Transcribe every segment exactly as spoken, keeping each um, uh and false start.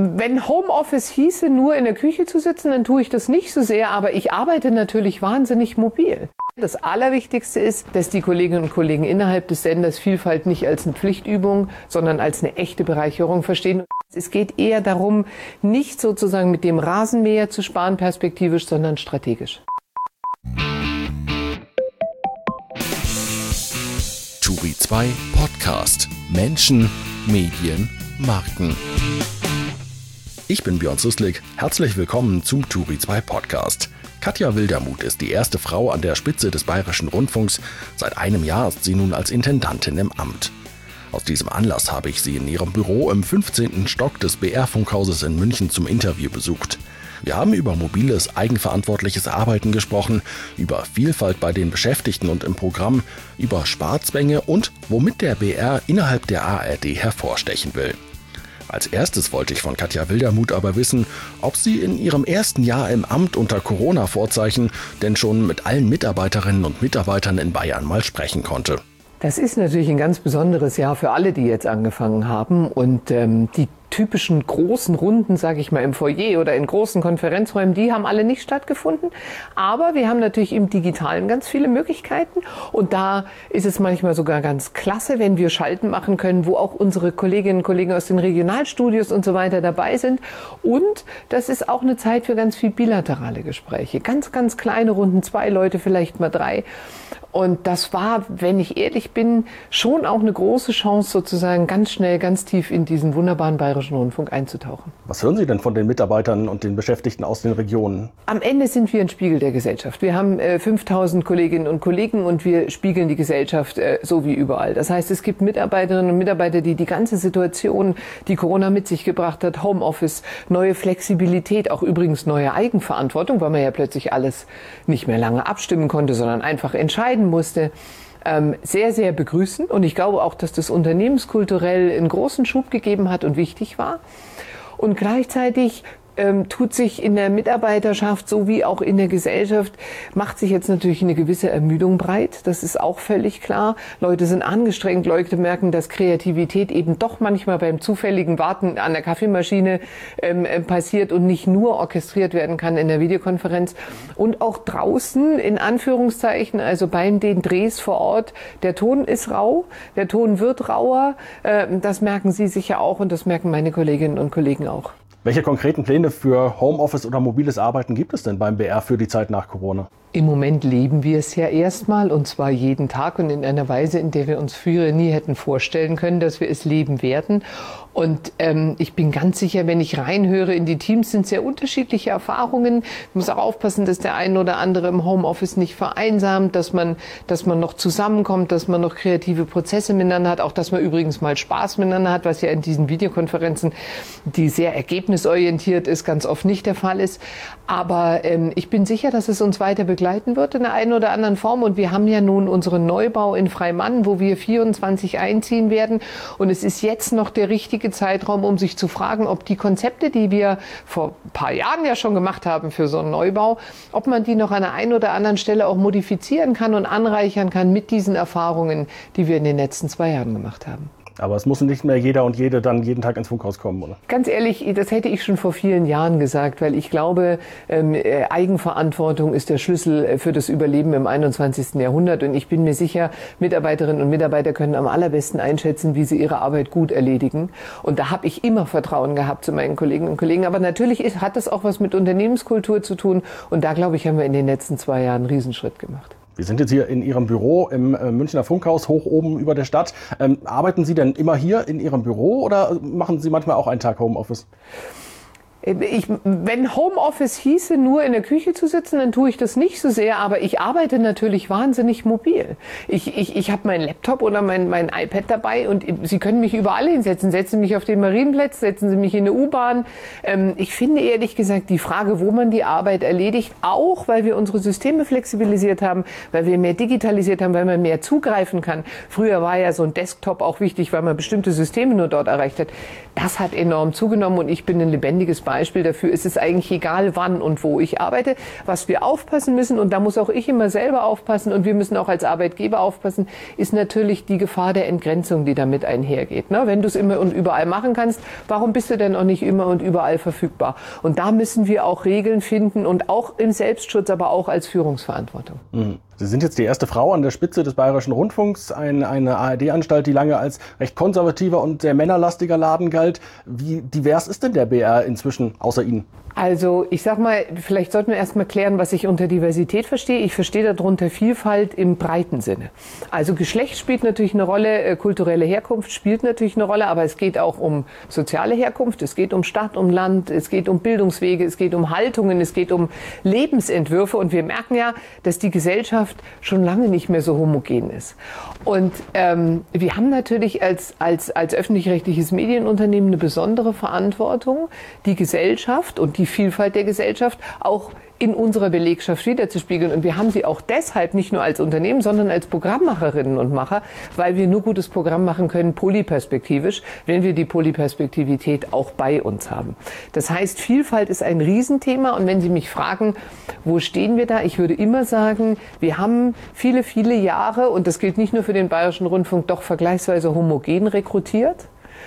Wenn Homeoffice hieße, nur in der Küche zu sitzen, dann tue ich das nicht so sehr, aber ich arbeite natürlich wahnsinnig mobil. Das Allerwichtigste ist, dass die Kolleginnen und Kollegen innerhalb des Senders Vielfalt nicht als eine Pflichtübung, sondern als eine echte Bereicherung verstehen. Es geht eher darum, nicht sozusagen mit dem Rasenmäher zu sparen perspektivisch, sondern strategisch. Turi zwei Podcast. Menschen, Medien, Marken. Ich bin Björn Susslik. Herzlich willkommen zum Turi zwei Podcast. Katja Wildermuth ist die erste Frau an der Spitze des Bayerischen Rundfunks. Seit einem Jahr ist sie nun als Intendantin im Amt. Aus diesem Anlass habe ich sie in ihrem Büro im fünfzehnten Stock des B R-Funkhauses in München zum Interview besucht. Wir haben über mobiles, eigenverantwortliches Arbeiten gesprochen, über Vielfalt bei den Beschäftigten und im Programm, über Sparzwänge und womit der B R innerhalb der A R D hervorstechen will. Als erstes wollte ich von Katja Wildermuth aber wissen, ob sie in ihrem ersten Jahr im Amt unter Corona-Vorzeichen denn schon mit allen Mitarbeiterinnen und Mitarbeitern in Bayern mal sprechen konnte. Das ist natürlich ein ganz besonderes Jahr für alle, die jetzt angefangen haben. Und ähm, die typischen großen Runden, sage ich mal, im Foyer oder in großen Konferenzräumen, die haben alle nicht stattgefunden. Aber wir haben natürlich im Digitalen ganz viele Möglichkeiten. Und da ist es manchmal sogar ganz klasse, wenn wir Schalten machen können, wo auch unsere Kolleginnen und Kollegen aus den Regionalstudios und so weiter dabei sind. Und das ist auch eine Zeit für ganz viel bilaterale Gespräche. Ganz, ganz kleine Runden, zwei Leute, vielleicht mal drei. Und das war, wenn ich ehrlich bin, schon auch eine große Chance, sozusagen ganz schnell, ganz tief in diesen wunderbaren Bayerischen Rundfunk einzutauchen. Was hören Sie denn von den Mitarbeitern und den Beschäftigten aus den Regionen? Am Ende sind wir ein Spiegel der Gesellschaft. Wir haben äh, fünftausend Kolleginnen und Kollegen und wir spiegeln die Gesellschaft äh, so wie überall. Das heißt, es gibt Mitarbeiterinnen und Mitarbeiter, die die ganze Situation, die Corona mit sich gebracht hat, Homeoffice, neue Flexibilität, auch übrigens neue Eigenverantwortung, weil man ja plötzlich alles nicht mehr lange abstimmen konnte, sondern einfach entscheiden musste, ähm, sehr, sehr begrüßen. Und ich glaube auch, dass das unternehmenskulturell einen großen Schub gegeben hat und wichtig war. Und gleichzeitig ähm, tut sich in der Mitarbeiterschaft sowie auch in der Gesellschaft, macht sich jetzt natürlich eine gewisse Ermüdung breit. Das ist auch völlig klar. Leute sind angestrengt, Leute merken, dass Kreativität eben doch manchmal beim zufälligen Warten an der Kaffeemaschine ähm, passiert und nicht nur orchestriert werden kann in der Videokonferenz. Und auch draußen, in Anführungszeichen, also bei den Drehs vor Ort, der Ton ist rau, der Ton wird rauer. Äh, das merken Sie sicher auch und das merken meine Kolleginnen und Kollegen auch. Welche konkreten Pläne für Homeoffice oder mobiles Arbeiten gibt es denn beim B R für die Zeit nach Corona? Im Moment leben wir es ja erstmal und zwar jeden Tag und in einer Weise, in der wir uns früher nie hätten vorstellen können, dass wir es leben werden. Und ähm, ich bin ganz sicher, wenn ich reinhöre in die Teams, sind sehr unterschiedliche Erfahrungen. Ich muss auch aufpassen, dass der eine oder andere im Homeoffice nicht vereinsamt, dass man, dass man noch zusammenkommt, dass man noch kreative Prozesse miteinander hat, auch dass man übrigens mal Spaß miteinander hat, was ja in diesen Videokonferenzen, die sehr ergebnisorientiert ist, ganz oft nicht der Fall ist. Aber ähm, ich bin sicher, dass es uns weiter begleiten wird in der einen oder anderen Form. Und wir haben ja nun unseren Neubau in Freimann, wo wir vierundzwanzig einziehen werden. Und es ist jetzt noch der richtige Zeitraum, um sich zu fragen, ob die Konzepte, die wir vor ein paar Jahren ja schon gemacht haben für so einen Neubau, ob man die noch an der einen oder anderen Stelle auch modifizieren kann und anreichern kann mit diesen Erfahrungen, die wir in den letzten zwei Jahren gemacht haben. Aber es muss nicht mehr jeder und jede dann jeden Tag ins Funkhaus kommen, oder? Ganz ehrlich, das hätte ich schon vor vielen Jahren gesagt, weil ich glaube, ähm, Eigenverantwortung ist der Schlüssel für das Überleben im einundzwanzigsten Jahrhundert. Und ich bin mir sicher, Mitarbeiterinnen und Mitarbeiter können am allerbesten einschätzen, wie sie ihre Arbeit gut erledigen. Und da habe ich immer Vertrauen gehabt zu meinen Kolleginnen und Kollegen. Aber natürlich ist, hat das auch was mit Unternehmenskultur zu tun. Und da, glaube ich, haben wir in den letzten zwei Jahren einen Riesenschritt gemacht. Wir sind jetzt hier in Ihrem Büro im äh, Münchner Funkhaus, hoch oben über der Stadt. Ähm, arbeiten Sie denn immer hier in Ihrem Büro oder machen Sie manchmal auch einen Tag Homeoffice? Ich, wenn Homeoffice hieße, nur in der Küche zu sitzen, dann tue ich das nicht so sehr, aber ich arbeite natürlich wahnsinnig mobil. Ich, ich, ich habe meinen Laptop oder mein, mein iPad dabei und Sie können mich überall hinsetzen. Setzen Sie mich auf den Marienplatz, setzen Sie mich in eine U-Bahn. Ähm, ich finde ehrlich gesagt die Frage, wo man die Arbeit erledigt, auch weil wir unsere Systeme flexibilisiert haben, weil wir mehr digitalisiert haben, weil man mehr zugreifen kann. Früher war ja so ein Desktop auch wichtig, weil man bestimmte Systeme nur dort erreicht hat. Das hat enorm zugenommen und ich bin ein lebendiges Beispiel dafür. Es ist eigentlich egal, wann und wo ich arbeite. Was wir aufpassen müssen, und da muss auch ich immer selber aufpassen und wir müssen auch als Arbeitgeber aufpassen, ist natürlich die Gefahr der Entgrenzung, die damit einhergeht. Ne? Wenn du es immer und überall machen kannst, warum bist du denn auch nicht immer und überall verfügbar? Und da müssen wir auch Regeln finden und auch im Selbstschutz, aber auch als Führungsverantwortung. Mhm. Sie sind jetzt die erste Frau an der Spitze des Bayerischen Rundfunks, ein, eine A R D-Anstalt, die lange als recht konservativer und sehr männerlastiger Laden galt. Wie divers ist denn der B R inzwischen außer Ihnen? Also ich sag mal, vielleicht sollten wir erst mal klären, was ich unter Diversität verstehe. Ich verstehe darunter Vielfalt im breiten Sinne. Also Geschlecht spielt natürlich eine Rolle, kulturelle Herkunft spielt natürlich eine Rolle, aber es geht auch um soziale Herkunft, es geht um Stadt, um Land, es geht um Bildungswege, es geht um Haltungen, es geht um Lebensentwürfe und wir merken ja, dass die Gesellschaft schon lange nicht mehr so homogen ist. Und ähm, wir haben natürlich als, als, als öffentlich-rechtliches Medienunternehmen eine besondere Verantwortung, die Gesellschaft und die die Vielfalt der Gesellschaft auch in unserer Belegschaft wiederzuspiegeln. Und wir haben sie auch deshalb nicht nur als Unternehmen, sondern als Programmmacherinnen und Macher, weil wir nur gutes Programm machen können, polyperspektivisch, wenn wir die Polyperspektivität auch bei uns haben. Das heißt, Vielfalt ist ein Riesenthema. Und wenn Sie mich fragen, wo stehen wir da? Ich würde immer sagen, wir haben viele, viele Jahre, und das gilt nicht nur für den Bayerischen Rundfunk, doch vergleichsweise homogen rekrutiert.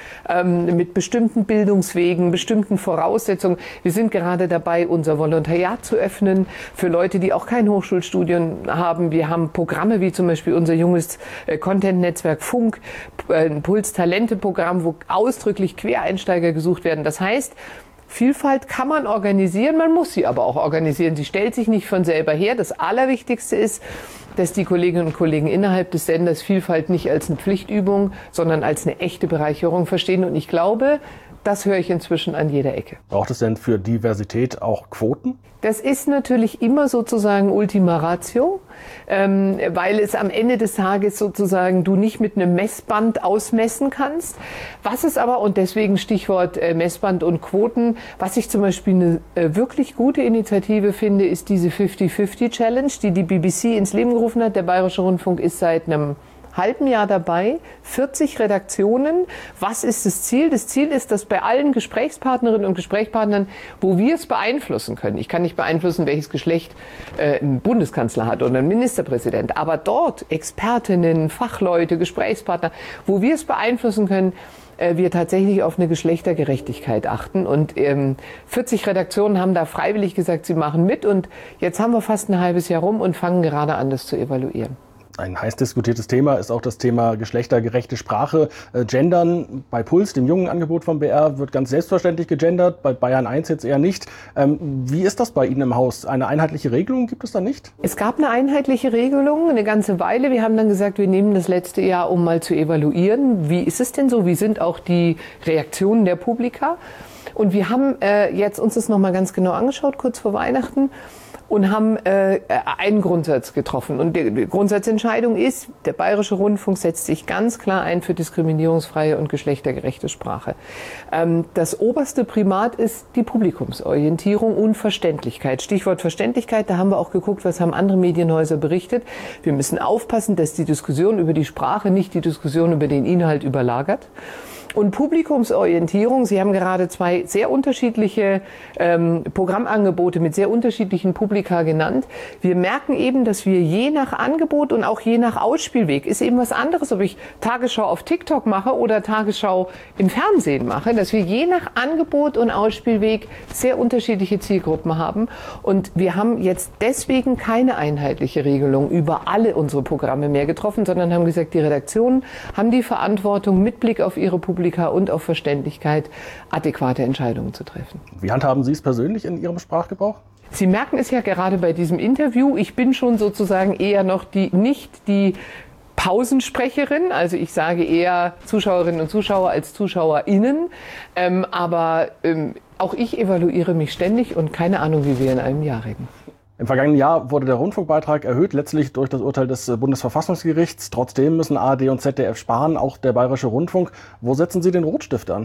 Ähm, mit bestimmten Bildungswegen, bestimmten Voraussetzungen. Wir sind gerade dabei, unser Volontariat zu öffnen für Leute, die auch kein Hochschulstudium haben. Wir haben Programme wie zum Beispiel unser junges äh, Content-Netzwerk Funk, äh, ein Puls-Talente-Programm, wo ausdrücklich Quereinsteiger gesucht werden. Das heißt, Vielfalt kann man organisieren, man muss sie aber auch organisieren. Sie stellt sich nicht von selber her. Das Allerwichtigste ist, dass die Kolleginnen und Kollegen innerhalb des Senders Vielfalt nicht als eine Pflichtübung, sondern als eine echte Bereicherung verstehen. Und ich glaube, das höre ich inzwischen an jeder Ecke. Braucht es denn für Diversität auch Quoten? Das ist natürlich immer sozusagen Ultima Ratio, ähm, weil es am Ende des Tages sozusagen du nicht mit einem Messband ausmessen kannst. Was ist aber, und deswegen Stichwort äh, Messband und Quoten, was ich zum Beispiel eine äh, wirklich gute Initiative finde, ist diese fifty fifty Challenge, die die B B C ins Leben gerufen hat. Der Bayerische Rundfunk ist seit einem halben Jahr dabei, vierzig Redaktionen. Was ist das Ziel? Das Ziel ist, dass bei allen Gesprächspartnerinnen und Gesprächspartnern, wo wir es beeinflussen können, ich kann nicht beeinflussen, welches Geschlecht äh, ein Bundeskanzler hat oder ein Ministerpräsident, aber dort Expertinnen, Fachleute, Gesprächspartner, wo wir es beeinflussen können, äh, wir tatsächlich auf eine Geschlechtergerechtigkeit achten. Und ähm, vierzig Redaktionen haben da freiwillig gesagt, sie machen mit. Und jetzt haben wir fast ein halbes Jahr rum und fangen gerade an, das zu evaluieren. Ein heiß diskutiertes Thema ist auch das Thema geschlechtergerechte Sprache. Äh, Gendern bei Puls, dem jungen Angebot vom B R, wird ganz selbstverständlich gegendert, bei Bayern eins jetzt eher nicht. Ähm, wie ist das bei Ihnen im Haus? Eine einheitliche Regelung gibt es da nicht? Es gab eine einheitliche Regelung eine ganze Weile. Wir haben dann gesagt, wir nehmen das letzte Jahr, um mal zu evaluieren. Wie ist es denn so? Wie sind auch die Reaktionen der Publika? Und wir haben äh, jetzt uns das nochmal ganz genau angeschaut, kurz vor Weihnachten. Und haben äh, einen Grundsatz getroffen. Und die, die Grundsatzentscheidung ist, der Bayerische Rundfunk setzt sich ganz klar ein für diskriminierungsfreie und geschlechtergerechte Sprache. Ähm, das oberste Primat ist die Publikumsorientierung und Verständlichkeit. Stichwort Verständlichkeit, da haben wir auch geguckt, was haben andere Medienhäuser berichtet. Wir müssen aufpassen, dass die Diskussion über die Sprache nicht die Diskussion über den Inhalt überlagert. Und Publikumsorientierung, Sie haben gerade zwei sehr unterschiedliche ähm, Programmangebote mit sehr unterschiedlichen Publika genannt. Wir merken eben, dass wir je nach Angebot und auch je nach Ausspielweg, ist eben was anderes, ob ich Tagesschau auf TikTok mache oder Tagesschau im Fernsehen mache, dass wir je nach Angebot und Ausspielweg sehr unterschiedliche Zielgruppen haben. Und wir haben jetzt deswegen keine einheitliche Regelung über alle unsere Programme mehr getroffen, sondern haben gesagt, die Redaktionen haben die Verantwortung, mit Blick auf ihre Publika und auf Verständlichkeit adäquate Entscheidungen zu treffen. Wie handhaben Sie es persönlich in Ihrem Sprachgebrauch? Sie merken es ja gerade bei diesem Interview. Ich bin schon sozusagen eher noch die, nicht die Pausensprecherin, also ich sage eher Zuschauerinnen und Zuschauer als ZuschauerInnen, ähm, aber ähm, auch ich evaluiere mich ständig und keine Ahnung, wie wir in einem Jahr reden. Im vergangenen Jahr wurde der Rundfunkbeitrag erhöht, letztlich durch das Urteil des Bundesverfassungsgerichts. Trotzdem müssen A R D und Z D F sparen, auch der Bayerische Rundfunk. Wo setzen Sie den Rotstift an?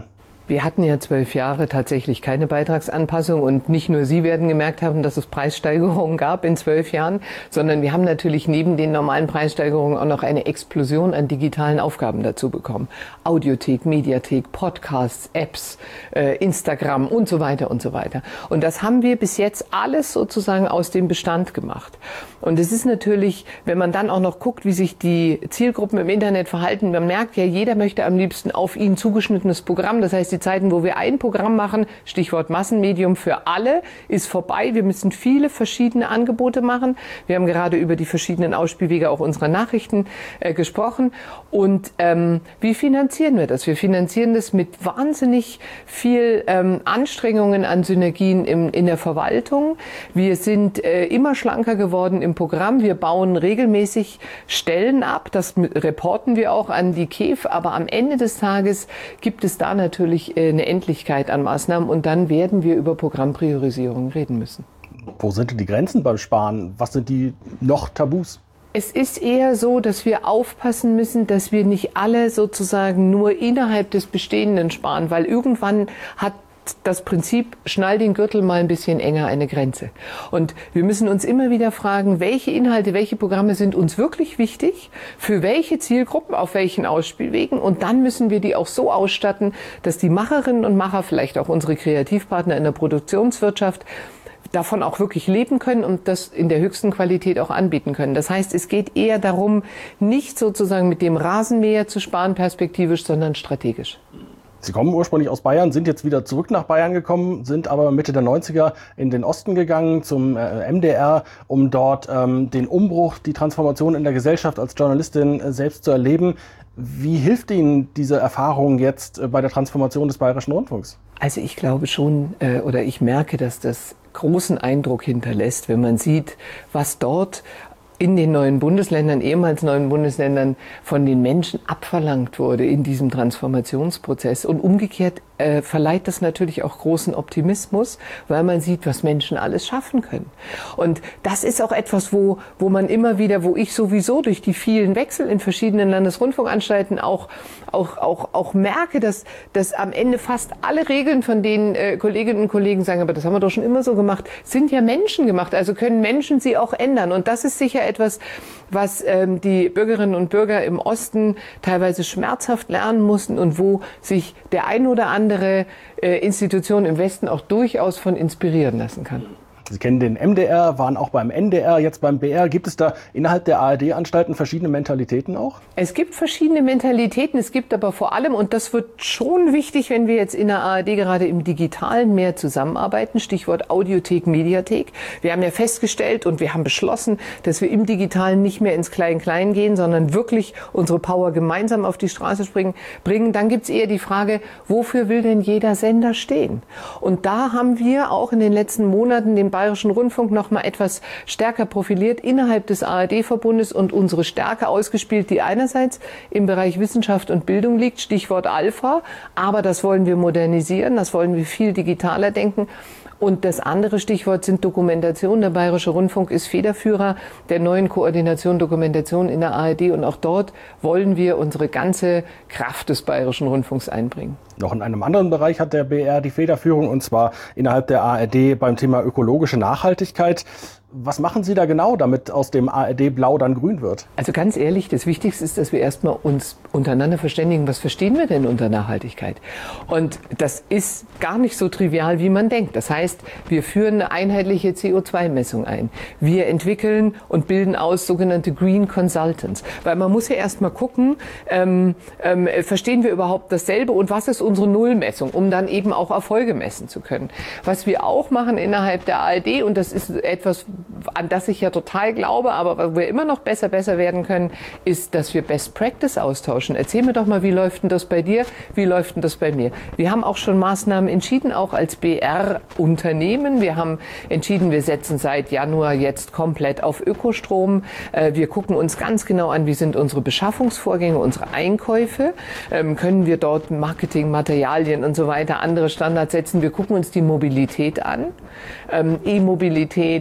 Wir hatten ja zwölf Jahre tatsächlich keine Beitragsanpassung und nicht nur Sie werden gemerkt haben, dass es Preissteigerungen gab in zwölf Jahren, sondern wir haben natürlich neben den normalen Preissteigerungen auch noch eine Explosion an digitalen Aufgaben dazu bekommen. Audiothek, Mediathek, Podcasts, Apps, äh, Instagram und so weiter und so weiter. Und das haben wir bis jetzt alles sozusagen aus dem Bestand gemacht. Und es ist natürlich, wenn man dann auch noch guckt, wie sich die Zielgruppen im Internet verhalten, man merkt ja, jeder möchte am liebsten auf ihn zugeschnittenes Programm. Das heißt, die Zeiten, wo wir ein Programm machen, Stichwort Massenmedium für alle, ist vorbei. Wir müssen viele verschiedene Angebote machen. Wir haben gerade über die verschiedenen Ausspielwege auch unserer Nachrichten äh, gesprochen. Und ähm, wie finanzieren wir das? Wir finanzieren das mit wahnsinnig viel ähm, Anstrengungen an Synergien im, in der Verwaltung. Wir sind äh, immer schlanker geworden im Programm. Wir bauen regelmäßig Stellen ab. Das reporten wir auch an die K E F. Aber am Ende des Tages gibt es da natürlich eine Endlichkeit an Maßnahmen und dann werden wir über Programmpriorisierung reden müssen. Wo sind denn die Grenzen beim Sparen? Was sind die noch Tabus? Es ist eher so, dass wir aufpassen müssen, dass wir nicht alle sozusagen nur innerhalb des Bestehenden sparen, weil irgendwann hat das Prinzip, schnall den Gürtel mal ein bisschen enger, eine Grenze. Und wir müssen uns immer wieder fragen, welche Inhalte, welche Programme sind uns wirklich wichtig, für welche Zielgruppen, auf welchen Ausspielwegen. Und dann müssen wir die auch so ausstatten, dass die Macherinnen und Macher, vielleicht auch unsere Kreativpartner in der Produktionswirtschaft, davon auch wirklich leben können und das in der höchsten Qualität auch anbieten können. Das heißt, es geht eher darum, nicht sozusagen mit dem Rasenmäher zu sparen perspektivisch, sondern strategisch. Sie kommen ursprünglich aus Bayern, sind jetzt wieder zurück nach Bayern gekommen, sind aber Mitte der neunziger in den Osten gegangen, zum äh, M D R, um dort ähm, den Umbruch, die Transformation in der Gesellschaft als Journalistin äh, selbst zu erleben. Wie hilft Ihnen diese Erfahrung jetzt äh, bei der Transformation des Bayerischen Rundfunks? Also ich glaube schon, äh, oder ich merke, dass das großen Eindruck hinterlässt, wenn man sieht, was dort in den neuen Bundesländern, ehemals neuen Bundesländern, von den Menschen abverlangt wurde in diesem Transformationsprozess. Und umgekehrt äh, verleiht das natürlich auch großen Optimismus, weil man sieht, was Menschen alles schaffen können. Und das ist auch etwas, wo, wo man immer wieder, wo ich sowieso durch die vielen Wechsel in verschiedenen Landesrundfunkanstalten auch, auch, auch, auch merke, dass, dass am Ende fast alle Regeln, von denen äh, Kolleginnen und Kollegen sagen, aber das haben wir doch schon immer so gemacht, sind ja Menschen gemacht, also können Menschen sie auch ändern. Und das ist sicher etwas, was ähm, die Bürgerinnen und Bürger im Osten teilweise schmerzhaft lernen mussten und wo sich der ein oder andere äh, Institution im Westen auch durchaus von inspirieren lassen kann. Sie kennen den M D R, waren auch beim N D R, jetzt beim B R. Gibt es da innerhalb der A R D-Anstalten verschiedene Mentalitäten auch? Es gibt verschiedene Mentalitäten, es gibt aber vor allem, und das wird schon wichtig, wenn wir jetzt in der A R D gerade im Digitalen mehr zusammenarbeiten, Stichwort Audiothek, Mediathek. Wir haben ja festgestellt und wir haben beschlossen, dass wir im Digitalen nicht mehr ins Klein-Klein gehen, sondern wirklich unsere Power gemeinsam auf die Straße springen, bringen. Dann gibt's eher die Frage, wofür will denn jeder Sender stehen? Und da haben wir auch in den letzten Monaten den Bayerischen Rundfunk noch mal etwas stärker profiliert innerhalb des A R D-Verbundes und unsere Stärke ausgespielt, die einerseits im Bereich Wissenschaft und Bildung liegt, Stichwort Alpha, aber das wollen wir modernisieren, das wollen wir viel digitaler denken. Und das andere Stichwort sind Dokumentation. Der Bayerische Rundfunk ist Federführer der neuen Koordination Dokumentation in der A R D und auch dort wollen wir unsere ganze Kraft des Bayerischen Rundfunks einbringen. Noch in einem anderen Bereich hat der B R die Federführung und zwar innerhalb der A R D beim Thema ökologische Nachhaltigkeit. Was machen Sie da genau, damit aus dem A R D Blau dann grün wird? Also ganz ehrlich, das Wichtigste ist, dass wir erstmal uns untereinander verständigen, was verstehen wir denn unter Nachhaltigkeit? Und das ist gar nicht so trivial, wie man denkt. Das heißt, wir führen eine einheitliche C O zwei Messung ein. Wir entwickeln und bilden aus sogenannte Green Consultants. Weil man muss ja erstmal gucken, ähm, ähm, verstehen wir überhaupt dasselbe und was ist unsere Nullmessung, um dann eben auch Erfolge messen zu können. Was wir auch machen innerhalb der A R D, und das ist etwas, an das ich ja total glaube, aber wo wir immer noch besser, besser werden können, ist, dass wir Best Practice austauschen. Erzähl mir doch mal, wie läuft denn das bei dir? Wie läuft denn das bei mir? Wir haben auch schon Maßnahmen entschieden, auch als B R-Unternehmen. Wir haben entschieden, wir setzen seit Januar jetzt komplett auf Ökostrom. Wir gucken uns ganz genau an, wie sind unsere Beschaffungsvorgänge, unsere Einkäufe. Können wir dort Marketing, Materialien und so weiter, andere Standards setzen? Wir gucken uns die Mobilität an. E-Mobilität, öffentliche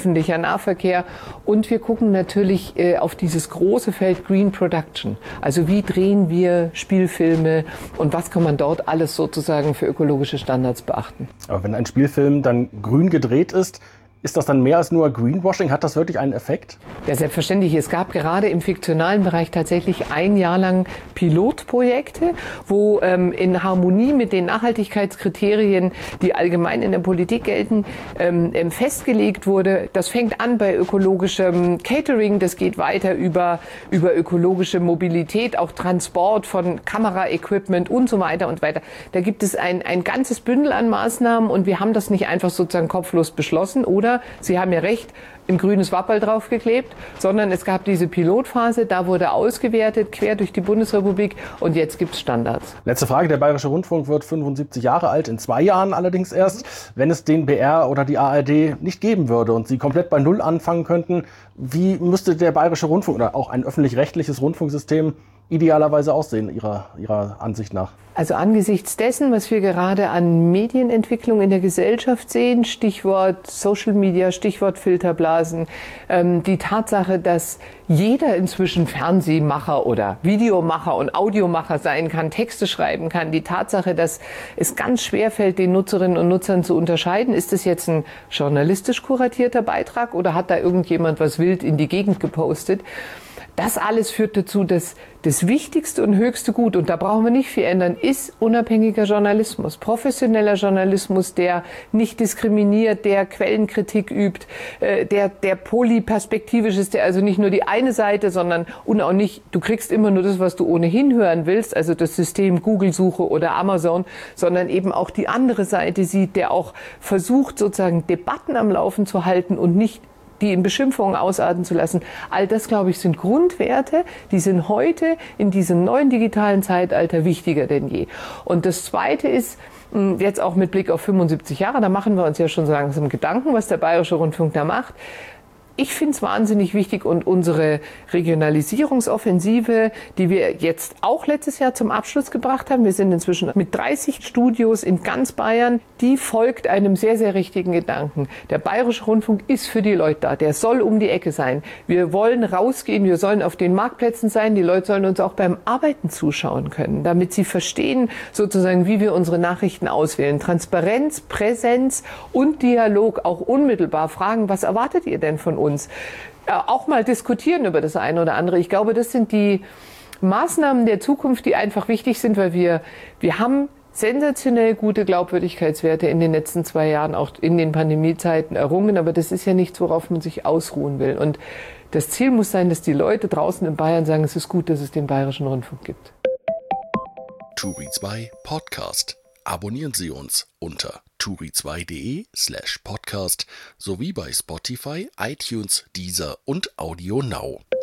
öffentlicher Nahverkehr. Und wir gucken natürlich äh, auf dieses große Feld Green Production. Also wie drehen wir Spielfilme und was kann man dort alles sozusagen für ökologische Standards beachten. Aber wenn ein Spielfilm dann grün gedreht ist, ist das dann mehr als nur Greenwashing? Hat das wirklich einen Effekt? Ja, selbstverständlich. Es gab gerade im fiktionalen Bereich tatsächlich ein Jahr lang Pilotprojekte, wo ähm, in Harmonie mit den Nachhaltigkeitskriterien, die allgemein in der Politik gelten, ähm, festgelegt wurde, das fängt an bei ökologischem Catering, das geht weiter über, über ökologische Mobilität, auch Transport von Kameraequipment und so weiter und weiter. Da gibt es ein, ein ganzes Bündel an Maßnahmen und wir haben das nicht einfach sozusagen kopflos beschlossen oder Sie haben ja recht, ein grünes Wapperl draufgeklebt, sondern es gab diese Pilotphase, da wurde ausgewertet, quer durch die Bundesrepublik und jetzt gibt es Standards. Letzte Frage, der Bayerische Rundfunk wird fünfundsiebzig Jahre alt, in zwei Jahren allerdings erst. Wenn es den B R oder die A R D nicht geben würde und Sie komplett bei Null anfangen könnten, wie müsste der Bayerische Rundfunk oder auch ein öffentlich-rechtliches Rundfunksystem idealerweise aussehen, Ihrer, Ihrer Ansicht nach? Also angesichts dessen, was wir gerade an Medienentwicklung in der Gesellschaft sehen, Stichwort Social Media, Stichwort Filterblasen, ähm, die Tatsache, dass jeder inzwischen Fernsehmacher oder Videomacher und Audiomacher sein kann, Texte schreiben kann, die Tatsache, dass es ganz schwer fällt, den Nutzerinnen und Nutzern zu unterscheiden, ist das jetzt ein journalistisch kuratierter Beitrag oder hat da irgendjemand was wild in die Gegend gepostet? Das alles führt dazu, dass das wichtigste und höchste Gut, und da brauchen wir nicht viel ändern, ist unabhängiger Journalismus, professioneller Journalismus, der nicht diskriminiert, der Quellenkritik übt, der, der polyperspektivisch ist, der also nicht nur die eine Seite, sondern und auch nicht, du kriegst immer nur das, was du ohnehin hören willst, also das System Google-Suche oder Amazon, sondern eben auch die andere Seite sieht, der auch versucht, sozusagen Debatten am Laufen zu halten und nicht die in Beschimpfungen ausarten zu lassen. All das, glaube ich, sind Grundwerte, die sind heute in diesem neuen digitalen Zeitalter wichtiger denn je. Und das Zweite ist, jetzt auch mit Blick auf fünfundsiebzig Jahre, da machen wir uns ja schon so langsam Gedanken, was der Bayerische Rundfunk da macht. Ich finde es wahnsinnig wichtig und unsere Regionalisierungsoffensive, die wir jetzt auch letztes Jahr zum Abschluss gebracht haben, wir sind inzwischen mit dreißig Studios in ganz Bayern, die folgt einem sehr, sehr richtigen Gedanken. Der Bayerische Rundfunk ist für die Leute da, der soll um die Ecke sein. Wir wollen rausgehen, wir sollen auf den Marktplätzen sein, die Leute sollen uns auch beim Arbeiten zuschauen können, damit sie verstehen sozusagen, wie wir unsere Nachrichten auswählen. Transparenz, Präsenz und Dialog, auch unmittelbar fragen, was erwartet ihr denn von uns? Auch mal diskutieren über das eine oder andere. Ich glaube, das sind die Maßnahmen der Zukunft, die einfach wichtig sind, weil wir, wir haben sensationell gute Glaubwürdigkeitswerte in den letzten zwei Jahren, auch in den Pandemiezeiten errungen. Aber das ist ja nichts, worauf man sich ausruhen will. Und das Ziel muss sein, dass die Leute draußen in Bayern sagen, es ist gut, dass es den Bayerischen Rundfunk gibt. Turi zwei Podcast. Abonnieren Sie uns unter turi zwei punkt de slash podcast sowie bei Spotify, iTunes, Deezer und Audio Now.